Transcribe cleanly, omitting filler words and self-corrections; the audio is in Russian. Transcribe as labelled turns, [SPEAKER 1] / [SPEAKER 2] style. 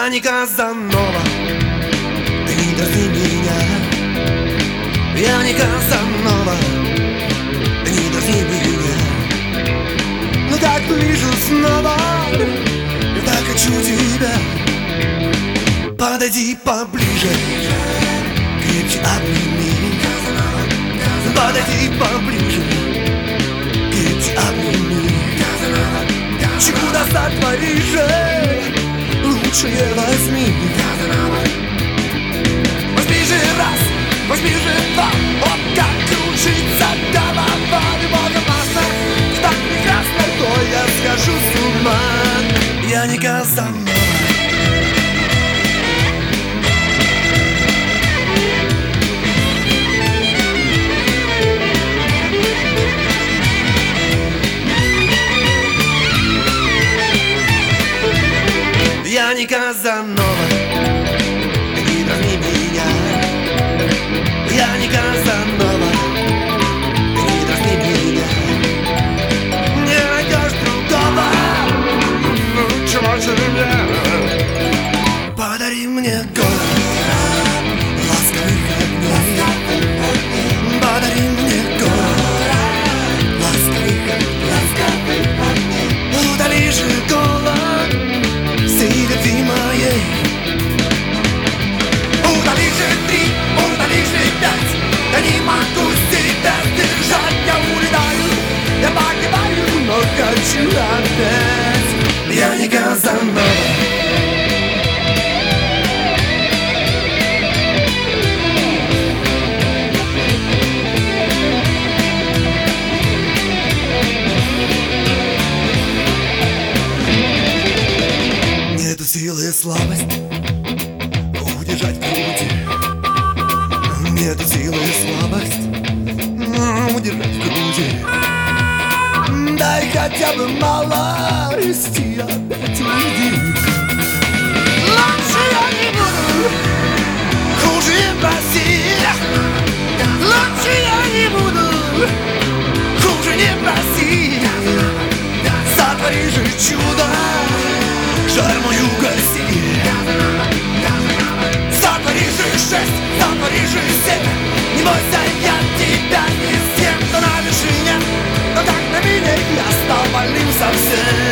[SPEAKER 1] Я не Казанова, ты не дразни меня. Я не Казанова, ты не дразни меня. Но так ближе снова, я так хочу тебя. Подойди поближе, крепче обними. Подойди поближе, крепче обними. Чудо сотвори же, лучшее возьми. Возьми же раз, возьми же два. Вот как кружится голова. Любовь опасна, так прекрасно, то я схожу с ума. Я не Казанова. Я не Казанова, ты не дразни меня. Я не Казанова, ты не дразни меня. Не найдешь другого лучшего, чем меня. Подари мне город ласковых огней. Подари мне город ласковых огней. Удали же голод любви моей. Удали же 3, удали же 5. Да не могу себя держать. Я улетаю, я погибаю, но хочу опять. Я не Казанова. Нету силы и слабость удержать в груди. Нету силы и слабость удержать в груди. Дай хотя бы мало расти, опять уйди. Лучше я не буду, хуже не проси. Лучше я не буду, хуже не проси. Сотвори же чудо, жаль мою гаси. Затвори же 6, затвори же 7. Не бойся, я тебя не съем. Кто на вершине, но как на меня я стал больным совсем.